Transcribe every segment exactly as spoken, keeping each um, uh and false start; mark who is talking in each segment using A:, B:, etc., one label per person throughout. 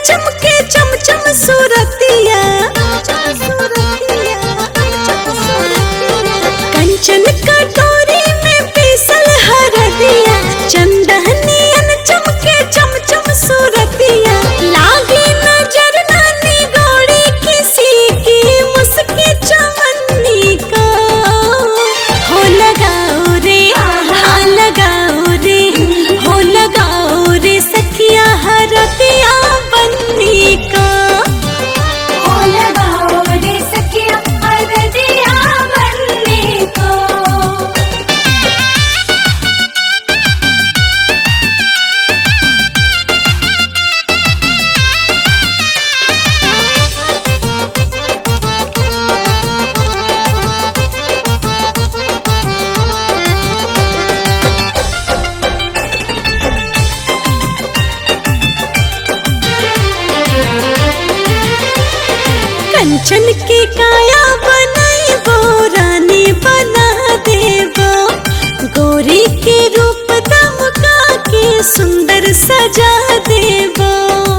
A: चमके चमचम सूरतिया, कंचन कटोरी में पीसल हरदिया, चंदनियन चमके चमचम सूरतिया। लागे नजर नानी गौड़ी किसी की मुस्की चमन्नी को। हो लगाओ रे हाँ लगाओ रे, हो लगाओ रे सखिया हरदिया बन्नी को।
B: हो लगाओ रे सखिया हरदिया बन्नी को।
A: कंचन की काया बनाई बो रानी बना देबो, गोरी के रूप दमका के सुंदर सजा देबो।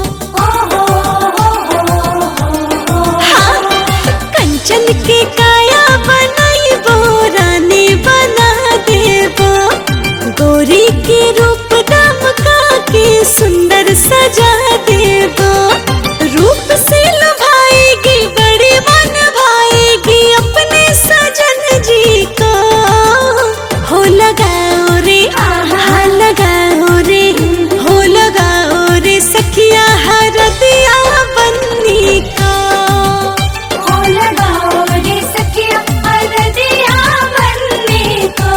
A: हाँ, कंचन की काया बनाई बो रानी बना देबो, गोरी के रूप दमका के सुंदर सजा देबो। रूप से लुभाएगी बड़ी मन भाएगी अपने सजन जी को। हो लगाओ रे हाँ लगाओ रे, हो लगाओ रे सखिया हरदिया बन्नी को।
B: हो लगाओ रे सखिया हरदिया बन्नी को।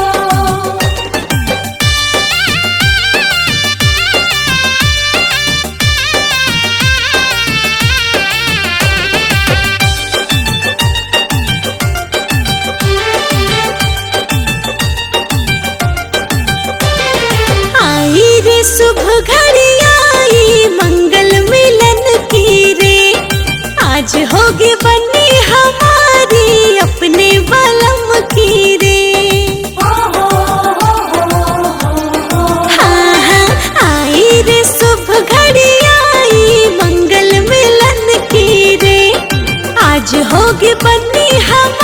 A: आई रे शुभ घड़ी आई मंगल मिलन की रे, आज होगी बनी हमारी अपने बलम की रे। हाँ हाँ आई रे शुभ घड़ी आई मंगल मिलन की रे, आज होगी बनी हमारी